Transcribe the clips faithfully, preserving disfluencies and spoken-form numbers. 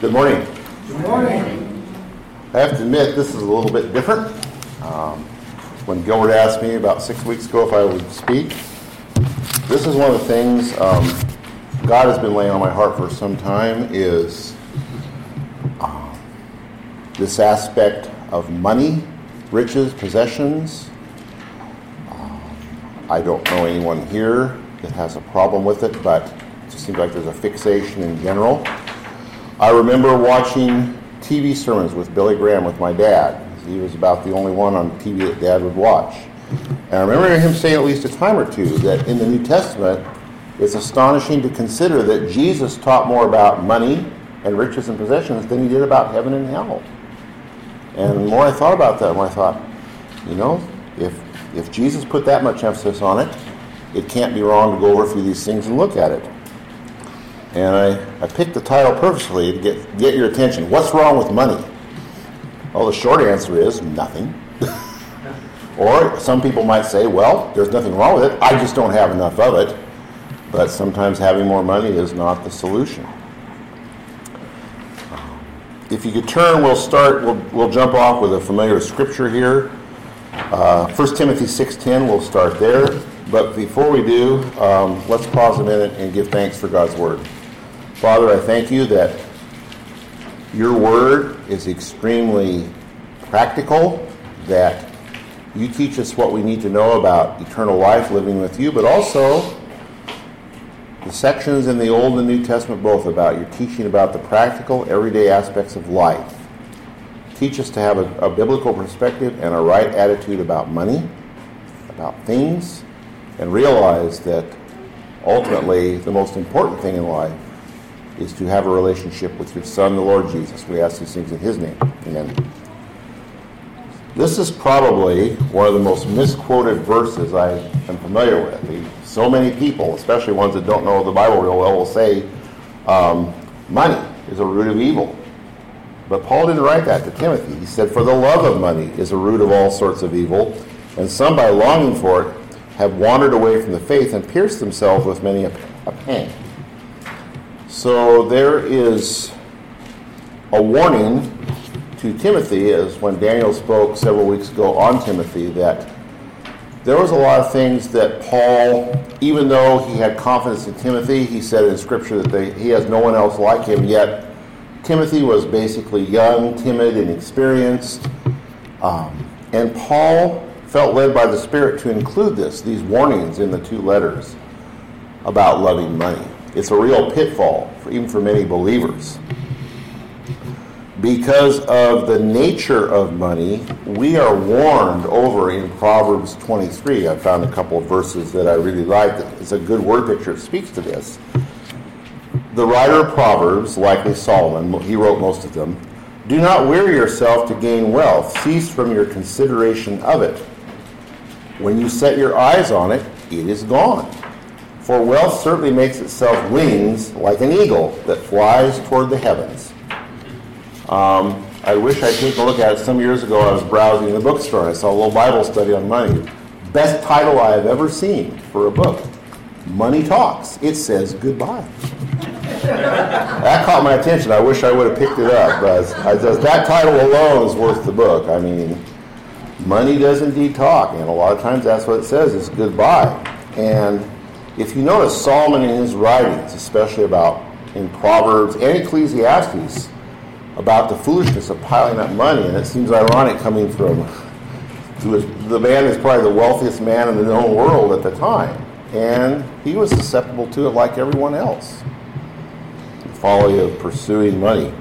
Good morning. Good morning. I have to admit, this is a little bit different. Um, when Gilbert asked me about six weeks ago if I would speak, this is one of the things um, God has been laying on my heart for some time is um, this aspect of money, riches, possessions. Um, I don't know anyone here that has a problem with it, but it just seems like there's a fixation in general. I remember watching T V sermons with Billy Graham with my dad. He was about the only one on T V that Dad would watch. And I remember him saying at least a time or two that in the New Testament, it's astonishing to consider that Jesus taught more about money and riches and possessions than he did about heaven and hell. And the more I thought about that, the more I thought, you know, if if Jesus put that much emphasis on it, it can't be wrong to go over a few of these things and look at it. And I, I picked the title purposely to get, get your attention. What's wrong with money? Well, the short answer is nothing. Or some people might say, well, there's nothing wrong with it. I just don't have enough of it. But sometimes having more money is not the solution. If you could turn, we'll start, we'll, we'll jump off with a familiar scripture here. Uh, First Timothy six ten, we'll start there. But before we do, um, let's pause a minute and give thanks for God's Word. Father, I thank you that your Word is extremely practical, that you teach us what we need to know about eternal life, living with you, but also the sections in the Old and New Testament both about your teaching about the practical, everyday aspects of life. Teach us to have a, a biblical perspective and a right attitude about money, about things, and realize that ultimately the most important thing in life is to have a relationship with your Son, the Lord Jesus. We ask these things in his name. Amen. This is probably one of the most misquoted verses I am familiar with. So many people, especially ones that don't know the Bible real well, will say um, money is a root of evil. But Paul didn't write that to Timothy. He said, for the love of money is a root of all sorts of evil, and some by longing for it have wandered away from the faith and pierced themselves with many a, a pang. So there is a warning to Timothy, as when Daniel spoke several weeks ago on Timothy, that there was a lot of things that Paul, even though he had confidence in Timothy, he said in Scripture that they, he has no one else like him, yet Timothy was basically young, timid, and inexperienced. Um, and Paul felt led by the Spirit to include this, these warnings in the two letters about loving money. It's a real pitfall, for, even for many believers. Because of the nature of money, we are warned over in Proverbs twenty-three. I found a couple of verses that I really like. It's a good word picture. It speaks to this. The writer of Proverbs, likely Solomon, he wrote most of them, do not weary yourself to gain wealth. Cease from your consideration of it. When you set your eyes on it, it is gone. For wealth certainly makes itself wings like an eagle that flies toward the heavens. Um, I wish I'd taken a look at it. Some years ago I was browsing in the bookstore and I saw a little Bible study on money. Best title I have ever seen for a book. Money Talks. It says goodbye. That caught my attention. I wish I would have picked it up. But I just, that title alone is worth the book. I mean, money does indeed talk. And a lot of times that's what it says, is goodbye. And if you notice, Solomon in his writings, especially about in Proverbs and Ecclesiastes, about the foolishness of piling up money, and it seems ironic coming from the man who's probably the wealthiest man in the known world at the time. And he was susceptible to it like everyone else. The folly of pursuing money.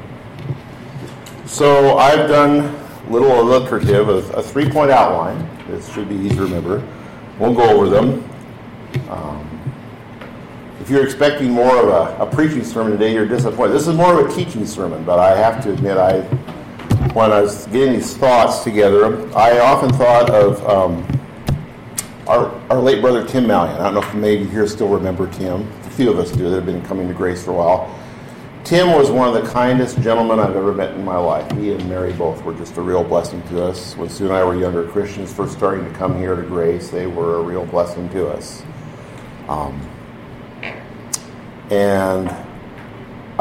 So I've done a little illustrative, a, a three-point outline. This should be easy to remember. We'll go over them. Um, if you're expecting more of a, a preaching sermon today, you're disappointed. This is more of a teaching sermon, but I have to admit, I when I was getting these thoughts together, I often thought of um, our, our late brother Tim Mallion. I don't know if maybe here still remember Tim. A few of us do. They've been coming to Grace for a while. Tim was one of the kindest gentlemen I've ever met in my life. He and Mary both were just a real blessing to us. When Sue and I were younger Christians, first starting to come here to Grace, they were a real blessing to us. Um, and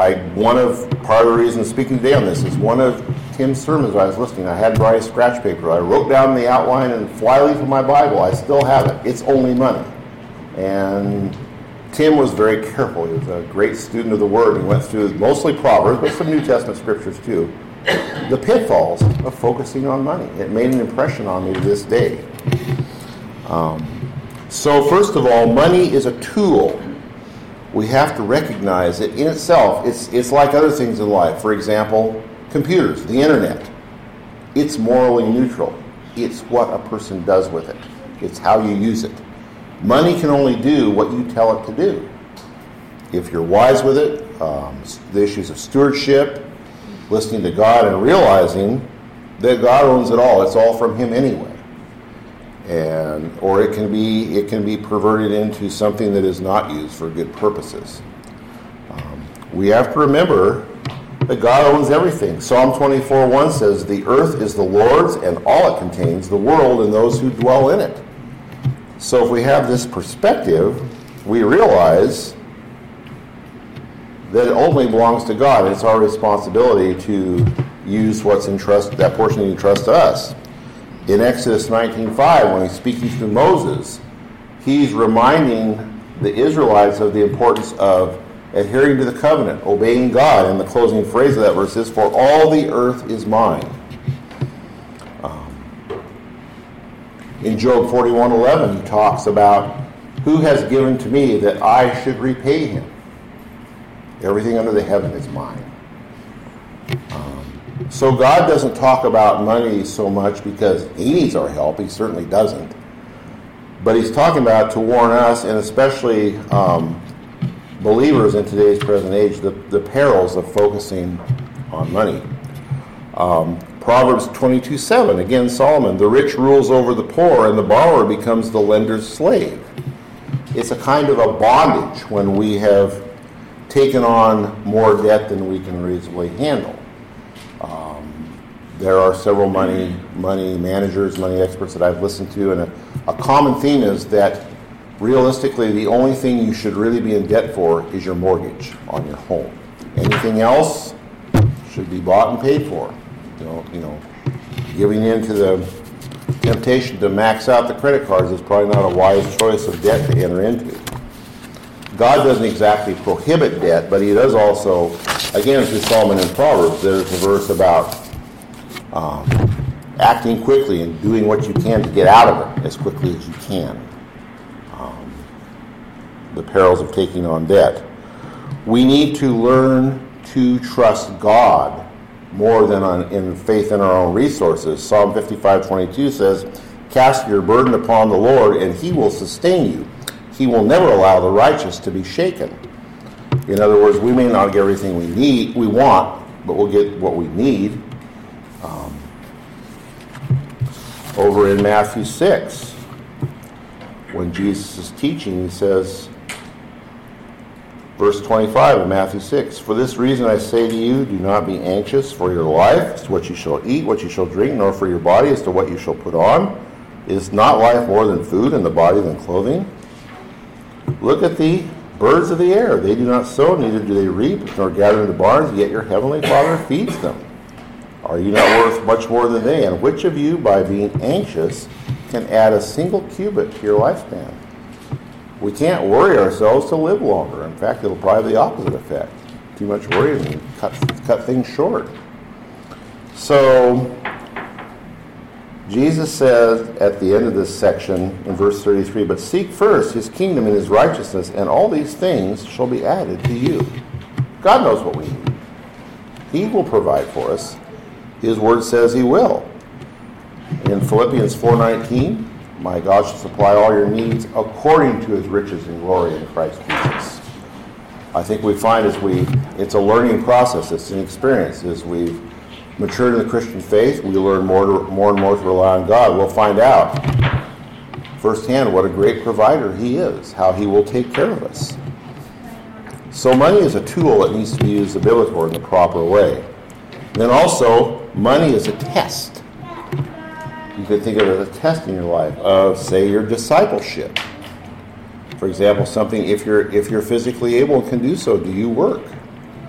I one of part of the reason speaking today on this is one of Tim's sermons I was listening. I had dry scratch paper. I wrote down the outline and flyleaf of my Bible. I still have it. It's only money. And Tim was very careful. He was a great student of the Word. He went through mostly Proverbs, but some New Testament scriptures too. The pitfalls of focusing on money. It made an impression on me to this day. Um, so first of all, money is a tool. We have to recognize that in itself, it's it's like other things in life. For example, computers, the internet. It's morally neutral. It's what a person does with it. It's how you use it. Money can only do what you tell it to do. If you're wise with it, um, the issues of stewardship, listening to God and realizing that God owns it all. It's all from Him anyway. And or it can be it can be perverted into something that is not used for good purposes. Um, we have to remember that God owns everything. Psalm twenty-four one says, "The earth is the Lord's and all it contains, the world and those who dwell in it." So if we have this perspective, we realize that it ultimately belongs to God. It's our responsibility to use what's entrusted, that portion entrusted to us. In Exodus nineteen five, when he's speaking to Moses, he's reminding the Israelites of the importance of adhering to the covenant, obeying God. And the closing phrase of that verse is, "For all the earth is mine." Um, in Job forty-one eleven, he talks about, "Who has given to me that I should repay him? Everything under the heaven is mine." Um, so God doesn't talk about money so much because He needs our help. He certainly doesn't. But He's talking about to warn us, and especially um, believers in today's present age, the, the perils of focusing on money. Um, Proverbs twenty-two seven, again Solomon, "The rich rules over the poor, and the borrower becomes the lender's slave." It's a kind of a bondage when we have taken on more debt than we can reasonably handle. Um, there are several money money managers, money experts that I've listened to, and a, a common theme is that realistically the only thing you should really be in debt for is your mortgage on your home. Anything else should be bought and paid for. You know, you know, giving in to the temptation to max out the credit cards is probably not a wise choice of debt to enter into. God doesn't exactly prohibit debt, but He does also, again, through Solomon and Proverbs, there's a verse about um, acting quickly and doing what you can to get out of it as quickly as you can. Um, the perils of taking on debt. We need to learn to trust God more than on, in faith in our own resources. Psalm fifty-five twenty-two says, "Cast your burden upon the Lord, and He will sustain you. He will never allow the righteous to be shaken." In other words, we may not get everything we need, we want, but we'll get what we need. Um, over in Matthew six, when Jesus is teaching, He says, verse twenty-five of Matthew six, "For this reason I say to you, do not be anxious for your life, as to what you shall eat, what you shall drink, nor for your body, as to what you shall put on. Is not life more than food, and the body than clothing? Look at the birds of the air. They do not sow, neither do they reap, nor gather into barns, yet your heavenly Father feeds them. Are you not worth much more than they? And which of you, by being anxious, can add a single cubit to your lifespan?" We can't worry ourselves to live longer. In fact, it'll probably have the opposite effect. Too much worry and cut, cut things short. So, Jesus says at the end of this section in verse thirty-three, "But seek first His kingdom and His righteousness, and all these things shall be added to you." God knows what we need. He will provide for us. His word says He will. In Philippians four nineteen, "My God shall supply all your needs according to His riches and glory in Christ Jesus." I think we find as we, it's a learning process, it's an experience. As we've matured in the Christian faith, we learn more, to, more and more to rely on God. We'll find out firsthand what a great provider He is, how He will take care of us. So money is a tool that needs to be used biblically or in the proper way. Then also, money is a test. You could think of it as a test in your life of, say, your discipleship. For example, something, if you're if you're physically able and can do so, do you work?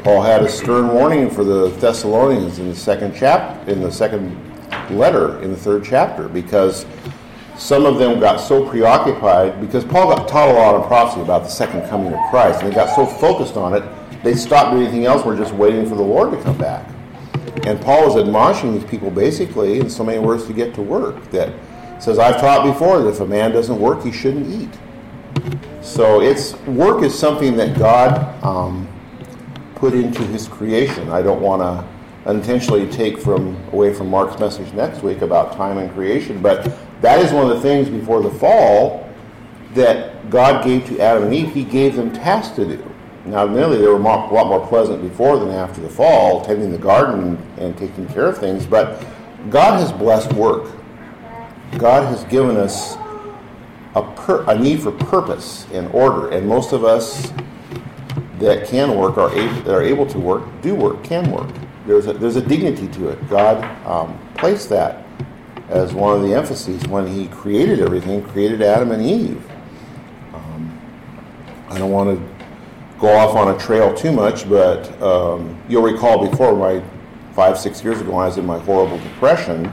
Paul had a stern warning for the Thessalonians in the second chap in the second letter in the third chapter, because some of them got so preoccupied, because Paul got taught a lot of prophecy about the second coming of Christ, and they got so focused on it, they stopped doing anything else. We're just waiting for the Lord to come back. And Paul was admonishing these people basically in so many words to get to work, that says, I've taught before that if a man doesn't work, he shouldn't eat. So it's work is something that God um, put into his creation. I don't want to unintentionally take from away from Mark's message next week about time and creation, but that is one of the things before the fall that God gave to Adam and Eve. He gave them tasks to do. Now, admittedly, they were more, a lot more pleasant before than after the fall, tending the garden and taking care of things, but God has blessed work. God has given us a, per, a need for purpose and order, and most of us that can work, are able, that are able to work, do work, can work. There's a, there's a dignity to it. God um, placed that as one of the emphases when he created everything, created Adam and Eve. Um, I don't want to go off on a trail too much, but um, you'll recall before, my five, six years ago, when I was in my horrible depression,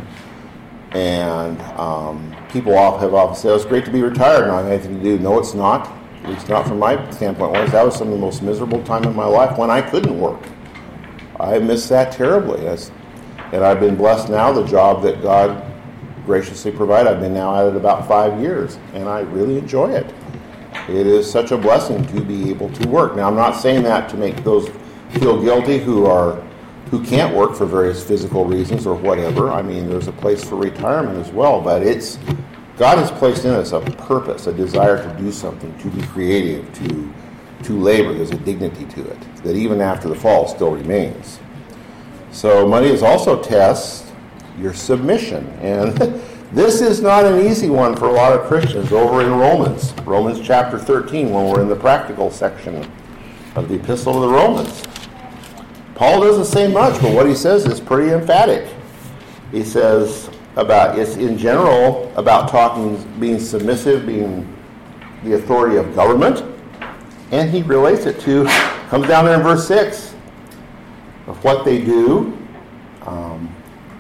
and um, people have often said, it's great to be retired and I have anything to do. No, it's not. At least not from my standpoint. That was some of the most miserable time in my life when I couldn't work. I miss that terribly. And I've been blessed now, the job that God graciously provided. I've been now at it about five years, and I really enjoy it. It is such a blessing to be able to work. Now, I'm not saying that to make those feel guilty who are who can't work for various physical reasons or whatever. I mean, there's a place for retirement as well, but it's God has placed in us a purpose, a desire to do something, to be creative, to to labor. There's a dignity to it that even after the fall still remains. So money is also tests your submission. And this is not an easy one for a lot of Christians. Over in Romans, Romans chapter thirteen, when we're in the practical section of the Epistle to the Romans. Paul doesn't say much, but what he says is pretty emphatic. He says about, it's in general about talking, being submissive, being the authority of government, and he relates it to, comes down there in verse six, of what they do. Um,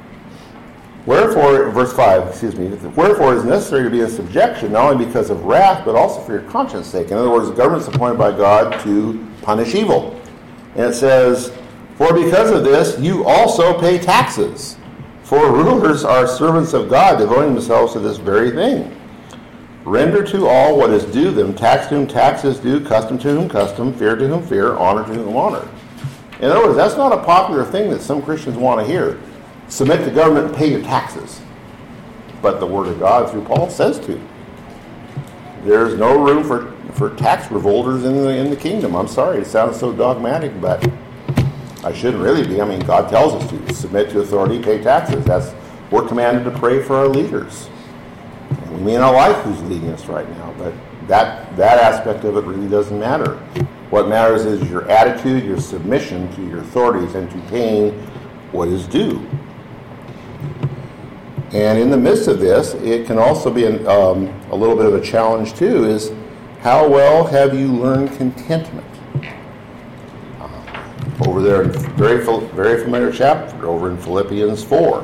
Wherefore, verse five, excuse me, wherefore it is necessary to be in subjection, not only because of wrath, but also for your conscience sake. In other words, the government is appointed by God to punish evil. And it says, for because of this, you also pay taxes. For rulers are servants of God, devoting themselves to this very thing. Render to all what is due them, tax to whom tax is due, custom to whom custom, fear to whom fear, honor to whom honor. In other words, that's not a popular thing that some Christians want to hear. Submit to government and pay your taxes. But the Word of God, through Paul, says to. There's no room for, for tax revolters in the, in the kingdom. I'm sorry, it sounds so dogmatic, but I shouldn't really be. I mean, God tells us to submit to authority, pay taxes. That's we're commanded to pray for our leaders. And we may not like who's leading us right now, but that, that aspect of it really doesn't matter. What matters is your attitude, your submission to your authorities, and to paying what is due. And in the midst of this, it can also be an, um, a little bit of a challenge too, is how well have you learned contentment? Uh, over there, in very, very familiar chapter, over in Philippians four.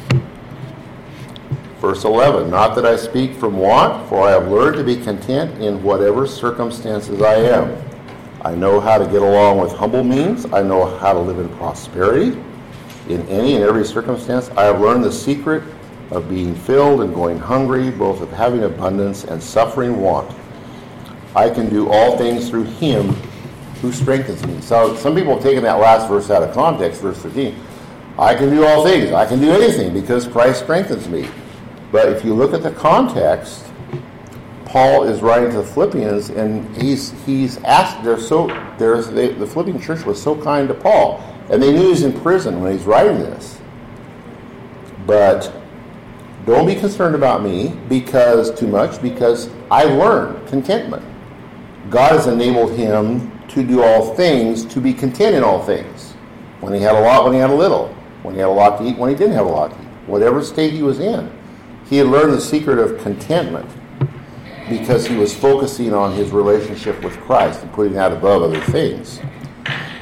Verse eleven, not that I speak from want, for I have learned to be content in whatever circumstances I am. I know how to get along with humble means. I know how to live in prosperity. In any and every circumstance, I have learned the secret of being filled and going hungry, both of having abundance and suffering want. I can do all things through him who strengthens me. So some people have taken that last verse out of context, verse thirteen. I can do all things. I can do anything because Christ strengthens me. But if you look at the context, Paul is writing to the Philippians, and he's he's asked. They're so there's they, the Philippian church was so kind to Paul, and they knew he was in prison when he's writing this. But don't be concerned about me because too much, because I learned contentment. God has enabled him to do all things, to be content in all things. When he had a lot, when he had a little, when he had a lot to eat, when he didn't have a lot to eat, whatever state he was in, he had learned the secret of contentment because he was focusing on his relationship with Christ and putting that above other things.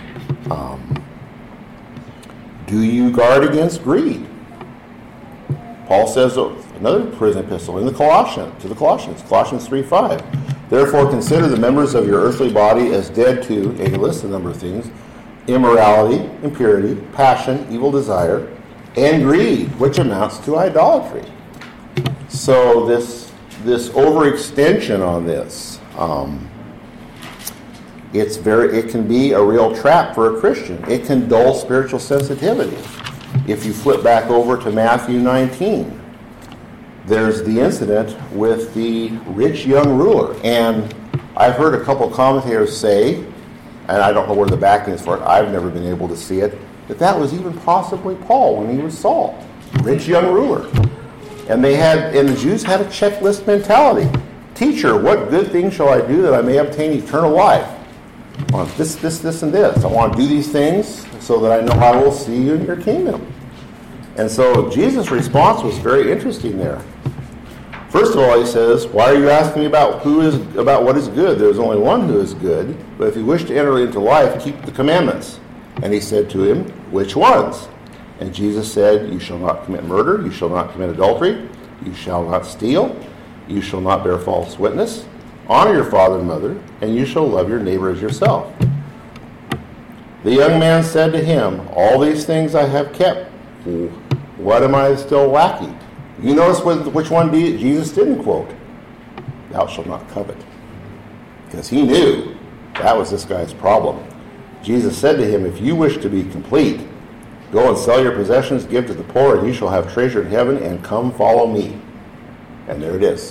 Um, do you guard against greed? Paul says, another prison epistle in the Colossians, to the Colossians, Colossians three five. Therefore consider the members of your earthly body as dead to, and he lists a number of things, immorality, impurity, passion, evil desire, and greed, which amounts to idolatry. So this this overextension on this, um, it's very it can be a real trap for a Christian. It can dull spiritual sensitivity. If you flip back over to Matthew nineteen, there's the incident with the rich young ruler. And I've heard a couple commentators say, and I don't know where the backing is for it, I've never been able to see it, that that was even possibly Paul when he was Saul, rich young ruler. And they had, and the Jews had a checklist mentality. Teacher, what good thing shall I do that I may obtain eternal life? I want this, this, this, and this. I want to do these things so that I know I will see you in your kingdom. And so Jesus' response was very interesting there. First of all, he says, why are you asking me about who is about what is good? There is only one who is good, but if you wish to enter into life, keep the commandments. And he said to him, which ones? And Jesus said, you shall not commit murder, you shall not commit adultery, you shall not steal, you shall not bear false witness, honor your father and mother, and you shall love your neighbor as yourself. The young man said to him, all these things I have kept. What am I still lacking? You notice which one Jesus didn't quote. Thou shalt not covet. Because he knew that was this guy's problem. Jesus said to him, if you wish to be complete, go and sell your possessions, give to the poor, and you shall have treasure in heaven, and come follow me. And there it is.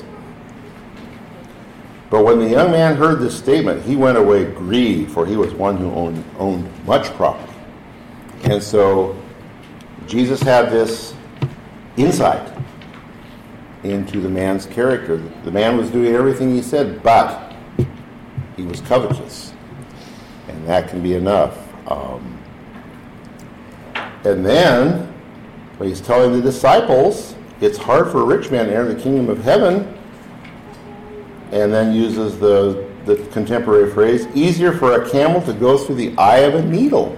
But when the young man heard this statement, he went away grieved, for he was one who owned, owned much property. And so Jesus had this insight into the man's character. The man was doing everything he said, but he was covetous. And that can be enough. Um, and then, when he's telling the disciples, it's hard for a rich man to enter the kingdom of heaven, and then uses the, the contemporary phrase, easier for a camel to go through the eye of a needle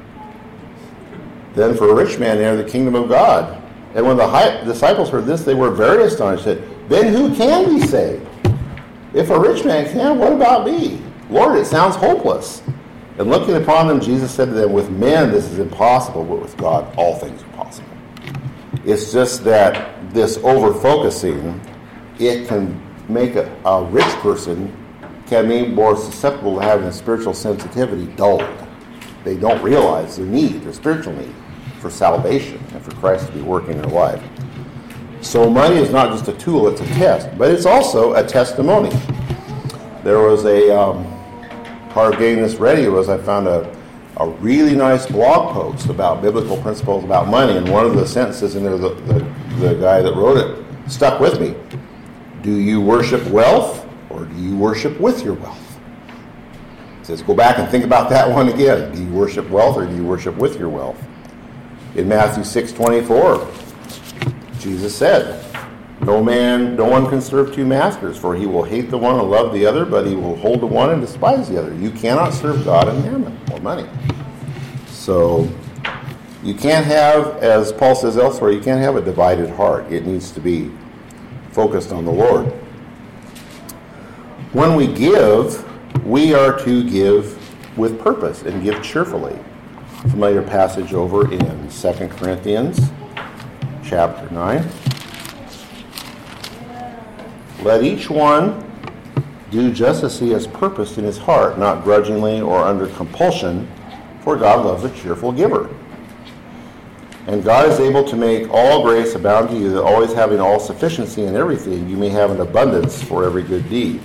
than for a rich man to enter the kingdom of God. And when the high, disciples heard this, they were very astonished. Said, then who can be saved? If a rich man can, what about me? Lord, it sounds hopeless. And looking upon them, Jesus said to them, with men this is impossible, but with God all things are possible. It's just that this over-focusing, it can make a, a rich person can be more susceptible to having a spiritual sensitivity dulled. They don't realize their need, their spiritual need for salvation and for Christ to be working in their life. So money is not just a tool, it's a test, but it's also a testimony. There was a, um, part of getting this ready was I found a, a really nice blog post about biblical principles about money, and one of the sentences in there, the, the, the guy that wrote it stuck with me. Do you worship wealth, or do you worship with your wealth? It says, go back and think about that one again. Do you worship wealth, or do you worship with your wealth? In Matthew six twenty-four, Jesus said, No man, no one can serve two masters, for he will hate the one and love the other, but he will hold the one and despise the other. You cannot serve God and mammon, or money. So, you can't have, as Paul says elsewhere, you can't have a divided heart. It needs to be focused on the Lord. When we give, we are to give with purpose and give cheerfully. Familiar passage over in Second Corinthians chapter nine. Let each one do just as he has purposed in his heart, not grudgingly or under compulsion, for God loves a cheerful giver. And God is able to make all grace abound to you, that always having all sufficiency in everything, you may have an abundance for every good deed.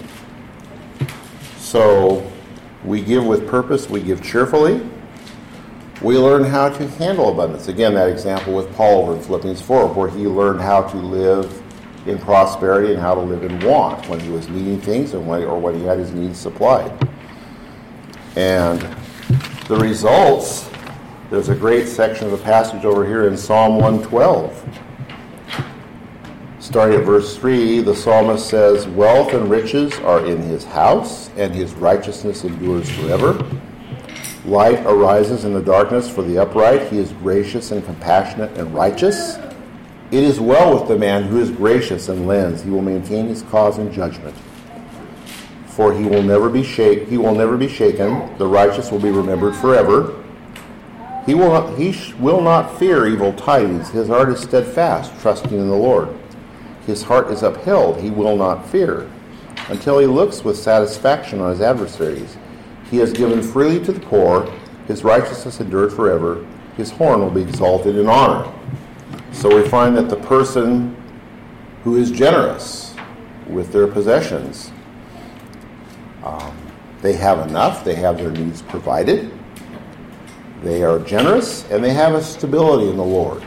So, we give with purpose, we give cheerfully. We learn how to handle abundance. Again, that example with Paul over in Philippians four, where he learned how to live in prosperity and how to live in want when he was needing things and when, or when he had his needs supplied. And the results, there's a great section of the passage over here in Psalm one twelve. Starting at verse three, the psalmist says, Wealth and riches are in his house, and his righteousness endures forever. Light arises in the darkness for the upright. He is gracious and compassionate and righteous. It is well with the man who is gracious and lends. He will maintain his cause in judgment. For he will never be shake, he will never be shaken. The righteous will be remembered forever. He will not, he sh- will not fear evil tidings. His heart is steadfast, trusting in the Lord. His heart is upheld. He will not fear, until he looks with satisfaction on his adversaries. He has given freely to the poor. His righteousness endured forever. His horn will be exalted in honor. So we find that the person who is generous with their possessions, um, they have enough. They have their needs provided. They are generous, and they have a stability in the Lord.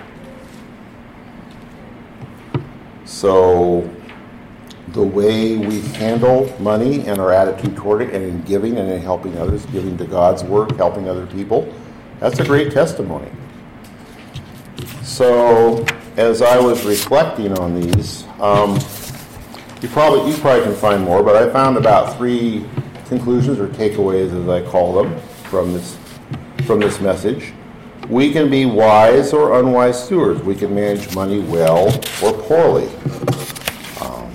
So the way we handle money and our attitude toward it, and in giving and in helping others, giving to God's work, helping other people, that's a great testimony. So as I was reflecting on these, um, you probably you probably can find more, but I found about three conclusions or takeaways, as I call them, from this from this message. We can be wise or unwise stewards. We can manage money well or poorly. Um,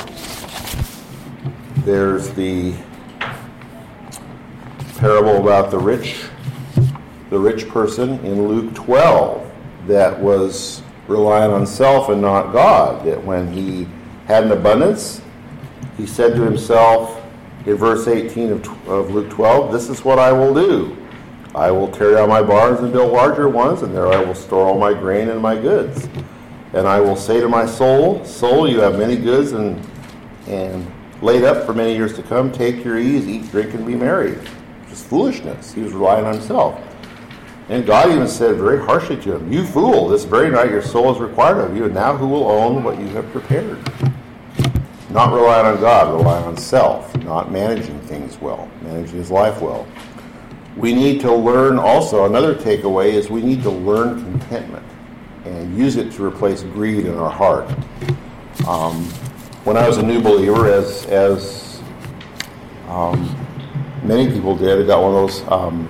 there's the parable about the rich, the rich person in Luke twelve that was relying on self and not God. That when he had an abundance, he said to himself in verse eighteen of, of Luke twelve, "This is what I will do. I will tear down my barns and build larger ones, and there I will store all my grain and my goods. And I will say to my soul, soul, you have many goods and and laid up for many years to come. Take your ease, eat, drink, and be merry." Just foolishness. He was relying on himself. And God even said very harshly to him, "You fool, this very night your soul is required of you, and now who will own what you have prepared?" Not relying on God, relying on self, not managing things well, managing his life well. We need to learn also, another takeaway is we need to learn contentment and use it to replace greed in our heart. Um, when I was a new believer, as as um, many people did, I got one of those um,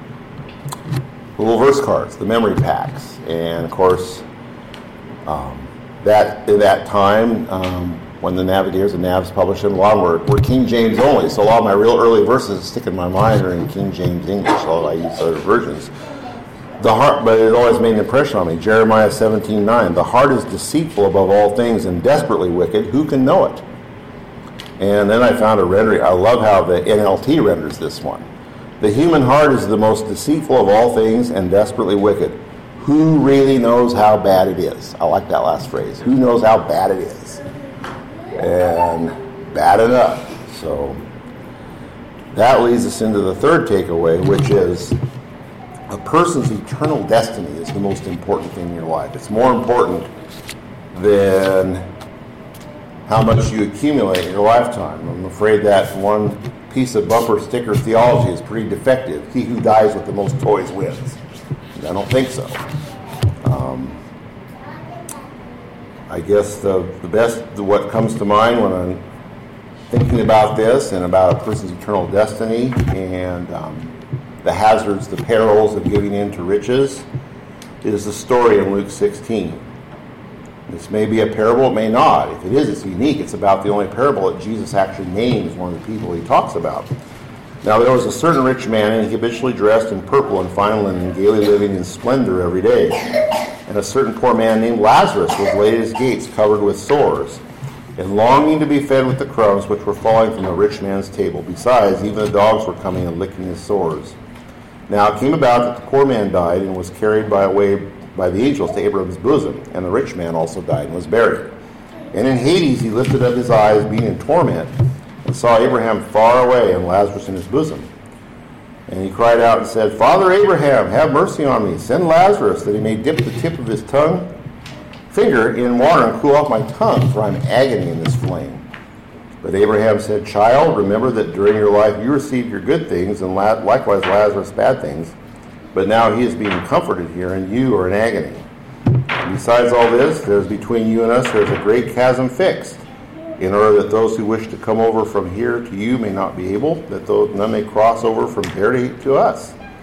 little verse cards, the memory packs. And of course, um, that at that time, um, when the Navigators and Navs published them, a lot of them were, were King James only. So a lot of my real early verses that stick in my mind are in King James English, although I use other versions. The heart, but it always made an impression on me. Jeremiah seventeen nine, "The heart is deceitful above all things and desperately wicked. Who can know it?" And then I found a rendering. I love how the N L T renders this one. "The human heart is the most deceitful of all things and desperately wicked. Who really knows how bad it is?" I like that last phrase. Who knows how bad it is? And bad enough. So that leads us into the third takeaway, which is a person's eternal destiny is the most important thing in your life. It's more important than how much you accumulate in your lifetime. I'm afraid that one piece of bumper sticker theology is pretty defective. He who dies with the most toys wins. I don't think so. Um, I guess the, the best, what comes to mind when I'm thinking about this and about a person's eternal destiny and um, the hazards, the perils of giving in to riches, is the story in Luke sixteen. This may be a parable, it may not. If it is, it's unique. It's about the only parable that Jesus actually names one of the people he talks about. Now there was a certain rich man, and he habitually dressed in purple and fine linen, gaily living in splendor every day. And a certain poor man named Lazarus was laid at his gates, covered with sores, and longing to be fed with the crumbs which were falling from the rich man's table. Besides, even the dogs were coming and licking his sores. Now it came about that the poor man died and was carried by away by the angels to Abraham's bosom, and the rich man also died and was buried. And in Hades he lifted up his eyes, being in torment, and saw Abraham far away and Lazarus in his bosom. And he cried out and said, "Father Abraham, have mercy on me. Send Lazarus, that he may dip the tip of his tongue finger in water and cool off my tongue, for I am agony in this flame." But Abraham said, "Child, remember that during your life you received your good things, and likewise Lazarus bad things. But now he is being comforted here, and you are in agony. And besides all this, there is between you and us there is a great chasm fixed, in order that those who wish to come over from here to you may not be able, that those, none may cross over from there to, to us.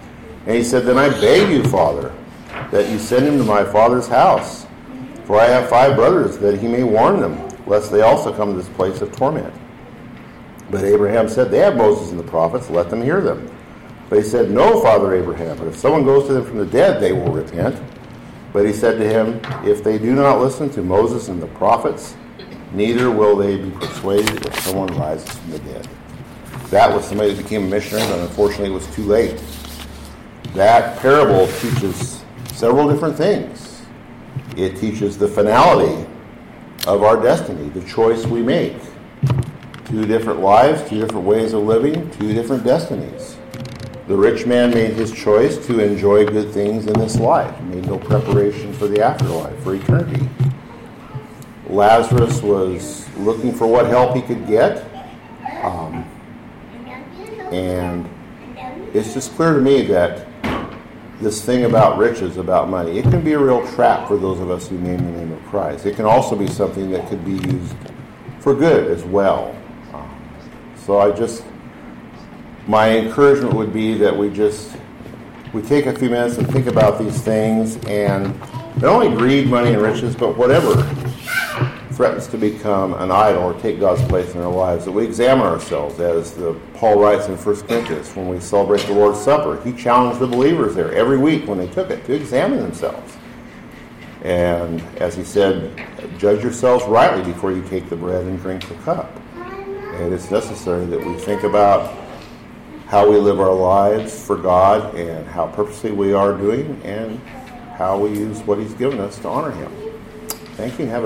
And he said, then I beg you, Father, that you send him to my father's house. For I have five brothers, that he may warn them, lest they also come to this place of torment. But Abraham said, they have Moses and the prophets, let them hear them. But he said, no, Father Abraham, but if someone goes to them from the dead, they will repent. But he said to him, if they do not listen to Moses and the prophets, neither will they be persuaded if someone rises from the dead. That was somebody that became a missionary, but unfortunately it was too late. That parable teaches several different things. It teaches the finality of our destiny, the choice we make. Two different lives, two different ways of living, two different destinies. The rich man made his choice to enjoy good things in this life. He made no preparation for the afterlife, for eternity. Lazarus was looking for what help he could get. Um, and it's just clear to me that this thing about riches, about money, it can be a real trap for those of us who name the name of Christ. It can also be something that could be used for good as well. Um, so I just... My encouragement would be that we just, we take a few minutes and think about these things, and not only greed, money, and riches, but whatever threatens to become an idol or take God's place in our lives, that we examine ourselves, as the, Paul writes in First Corinthians, when we celebrate the Lord's Supper. He challenged the believers there every week when they took it to examine themselves. And as he said, judge yourselves rightly before you take the bread and drink the cup. And it's necessary that we think about how we live our lives for God and how purposely we are doing and how we use what he's given us to honor him. Thank you and have a